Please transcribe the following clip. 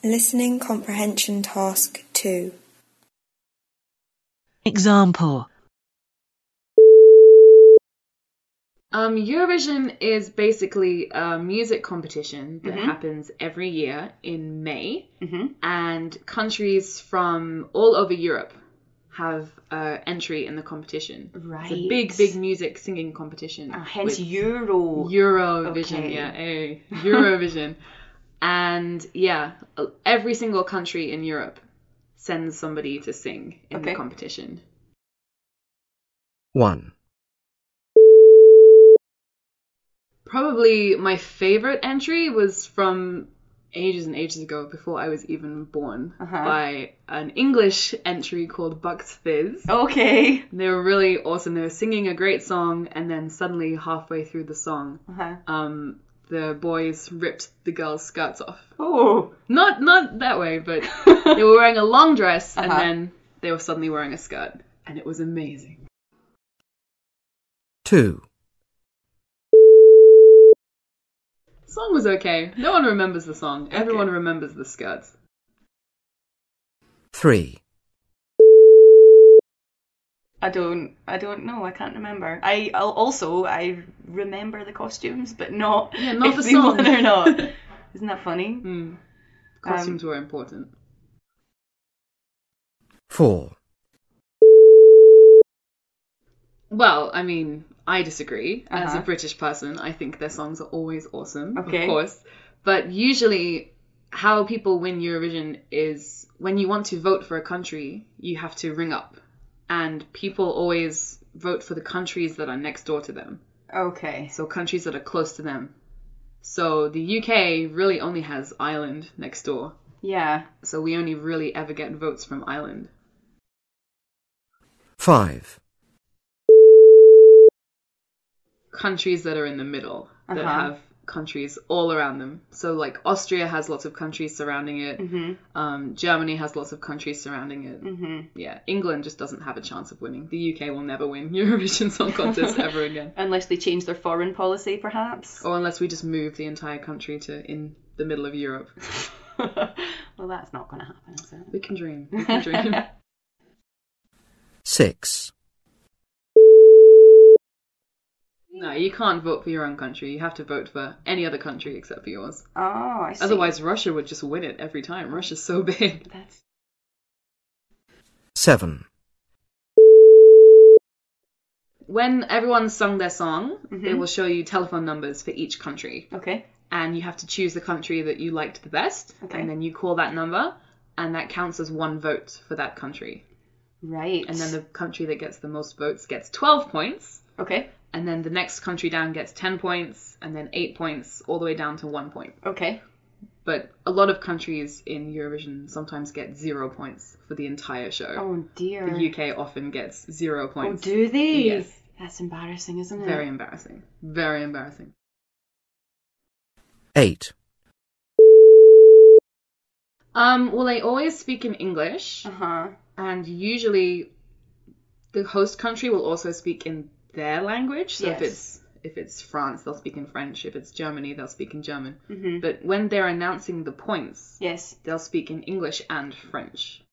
Listening Comprehension Task 2. Example. Eurovision is basically a music competition that happens every year in May, and countries from all over Europe have entry in the competition. Right. It's a big music singing competition. Hence Euro. Eurovision, Okay. yeah. Hey, Eurovision. And yeah, every single country in Europe sends somebody to sing in the competition. 1. Probably my favorite entry was from ages and ages ago, before I was even born, by an English entry called Bucks Fizz. Okay. They were really awesome. They were singing a great song, and then suddenly halfway through the song, the boys ripped the girls' skirts off. Oh. Not that way, but they were wearing a long dress, and then they were suddenly wearing a skirt, and it was amazing. 2. The song was okay. No one remembers the song. Everyone remembers the skirts. 3. I don't know. I can't remember. I remember the costumes, but not not if the they song. won or not. Isn't that funny? Costumes were important. 4. Well, I mean, I disagree. As a British person, I think their songs are always awesome, of course. But usually, how people win Eurovision is when you want to vote for a country, you have to ring up. And people always vote for the countries that are next door to them. Okay. So countries that are close to them. So the UK really only has Ireland next door. Yeah. So we only really ever get votes from Ireland. 5. Countries that are in the middle, that have countries all around them. So like Austria has lots of countries surrounding it. Germany has lots of countries surrounding it. Yeah, England just doesn't have a chance of winning. The UK will never win Eurovision Song Contest ever again. Unless they change their foreign policy, perhaps. Or unless we just move the entire country to in the middle of Europe. Well, that's not going to happen, is it? We can dream. We can dream. 6. No, you can't vote for your own country. You have to vote for any other country except for yours. Oh, I see. Otherwise, Russia would just win it every time. Russia's so big. 7. When everyone's sung their song, they will show you telephone numbers for each country. Okay. And you have to choose the country that you liked the best. Okay. And then you call that number, and that counts as one vote for that country. Right. And then the country that gets the most votes gets 12 points. Okay. And then the next country down gets 10 points, and then 8 points, all the way down to 1 point. Okay. But a lot of countries in Eurovision sometimes get 0 points for the entire show. Oh, dear. The UK often gets 0 points. Oh, do they? Yes. That's embarrassing, isn't it? Very embarrassing. Very embarrassing. 8. Well, they always speak in English. And usually the host country will also speak in their language. So if it's France, they'll speak in French. If it's Germany, they'll speak in German. But when they're announcing the points, they'll speak in English and French.